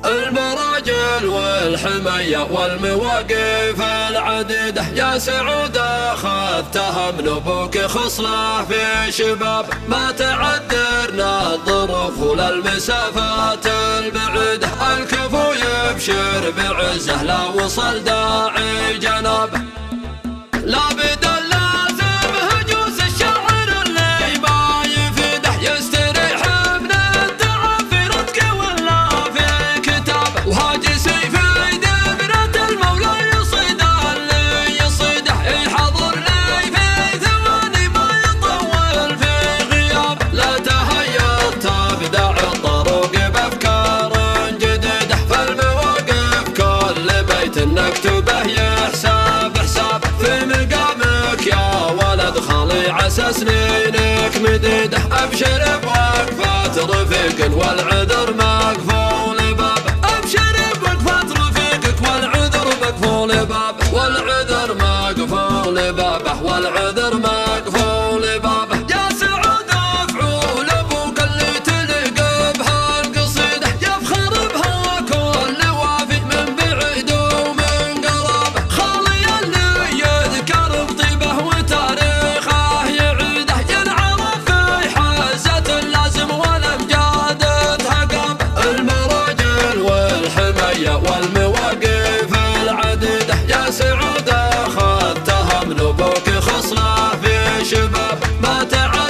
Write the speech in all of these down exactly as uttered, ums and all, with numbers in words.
المراجل والحمية والمواقف العديدة يا سعود أخذتها من أبوك خصلة في شباب ما تعذرنا الظروف ولا المسافات البعيدة. الكفو يبشر بعزه لا وصل داعي جنابه لا بد لازم هجوس الشاعر اللي ما يفيده يستريح من التعب في نطق ولا في كتابه وهاجي سيفي دبرة المولى يصيد اللي يصيده يحضر لي في ثواني ما يطول في غيابه. لا تهيأ تبدع الطرق بأفكار جديدة فالمواقف كل بيت نكتبه يحسب حساب في مقامك يا ولد خالي عسى سنينك مديدة. أبشر بوقفة رفيق والعذر مقفول بابه أبشر بوقفة رفيقك والعذر مقفول بابه والعذر مقفول بابه والعذر مقفول بابه. يا سعود أفعول أبوك اللي تلقى بها القصيدة يفخر بها كل وافي من بعيد ومن قرابه خالي اللي يذكر بطيبه وتاريخه يعيده ينعرف في حزة لازم والأمجاد تهقابه. المراجل والحمية والمواقف العديدة يا سعود أخذتها من أبوك خصلة في شباب ما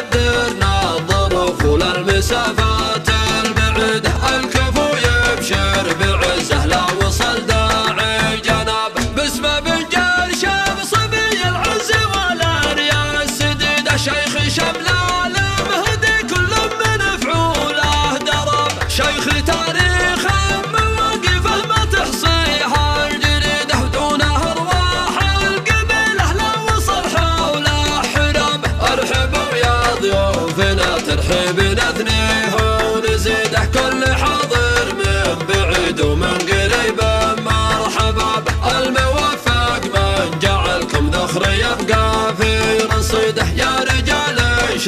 تعذرنا الظروف ولا المسافات البعيدة. الكفو يبشر بعزه لا وصل داعي جنابه باسمه بنجال شاب صبي العز والارياء السديدة شيخ شملال مهدي كل من فعوله درب شيخ تاريخ مواقفه ما تحصيها الجريدة ودونه ارواح القبيله لا وصل حوله حرابه. ارحبوا يا ضيوفنا ترحيبنا اثنيه ونزيده كل حاضر من بعيد ومن قريب مرحبا به. الموفق من جعلكم ذخر يبقى في رصيده يا رجال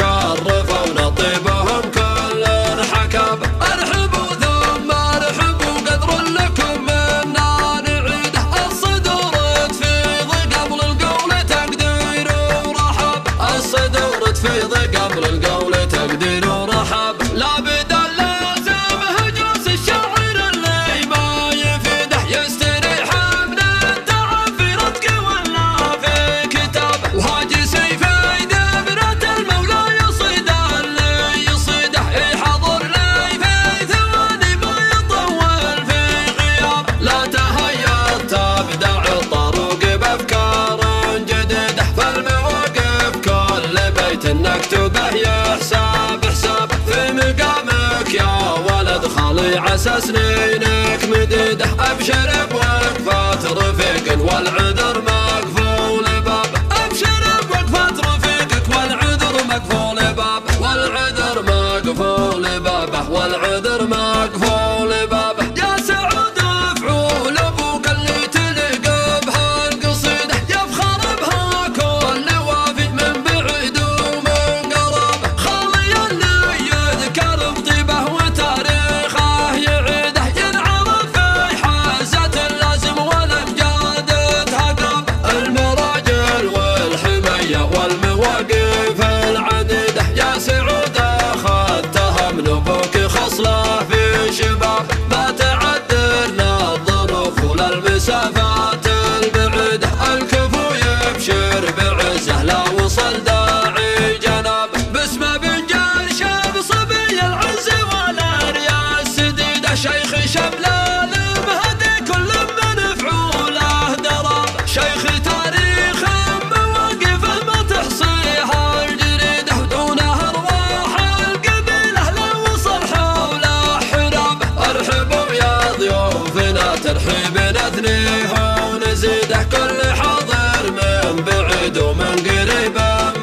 شرفونا طيبهم كل حكابه. ارحبوا ثم ارحبوا قدر لكم منا نعيده الصدور تفيض قبل القول تقدير ورحب الصدور تفيض قبل القول تقدير ورحب. لا بد لازم هجوس الشاعر اللي ما يفيده يستريح من التعب في نطق ولا في كتابه وهاجي سيفي دبرة المولى يصيد اللي يصيده يحضر لي في ثواني ما يطول في غيابه. لا تهيأ تبدع الطرق بأفكار جديدة فالمواقف كل بيت نكتبه يحسب حساب في مقامك يا ولد خالي عسى سنينك مديدة. أبشر بوقفة رفيق والعذر مقفول بابه أبشر بوقفة رفيقك والعذر مقفول بابه والعذر مقفول بابه والعذر مقفول بابه. يا سعود أفعول أبوك اللي تلقى بها القصيدة يفخر بها كل وافي من بعيد ومن قرابه خالي اللي يذكر بطيبه وتاريخه يعيده ينعرف في حازة لازم والأمجاد تهقابه. المراجل والحمية والمواقف العديدة يا سعود أخذتها من أبوك خصلة في شباب ما تعذرنا الظروف ولا المسافات البعيدة. الكفو يبشر بعزه لا وصل داعي جنابه باسمه بنجال شاب صبي العز والارياء السديدة شيخ شملال مهدي كل من فعوله درب شيخ تاريخ مواقفه ما تحصيها الجريدة ودونه ارواح القبيله لا وصل حوله حرابه. ارحبوا يا ضيوفنا ترحيبنا اثنيه ونزيده كل حاضر من بعيد ومن قريب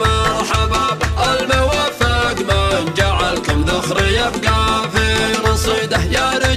مرحبا به. الموفق من جعلكم ذخر يبقى في رصيده يا